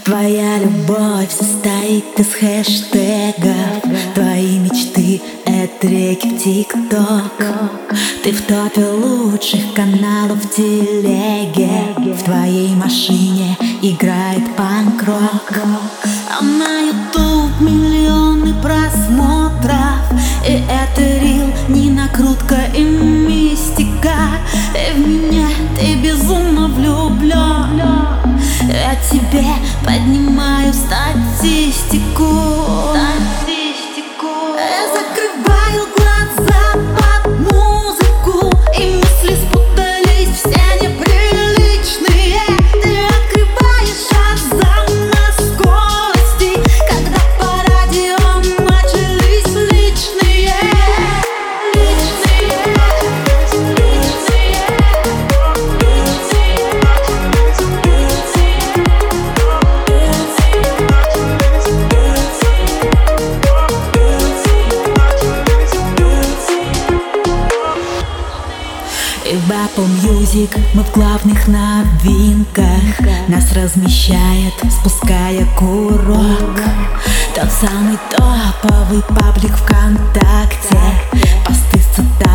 Твоя любовь состоит из хэштегов. Твои мечты — это реки в ТикТок. Ты в топе лучших каналов в телеге. В твоей машине играет панк-рок. А на YouTube миллионы просмотров. И это рил, не накрутка и мистика. И в меня ты безумно влюблен. Я тебе поднимаю статистику. Я закрываю глаза под музыку, и мысли спутались все неприличные. Ты открываешь шазам на скорости, когда по радио начались личные. И в Apple Music мы в главных новинках. Нас размещает, спуская курок. Тот самый топовый паблик ВКонтакте. Посты с цитатами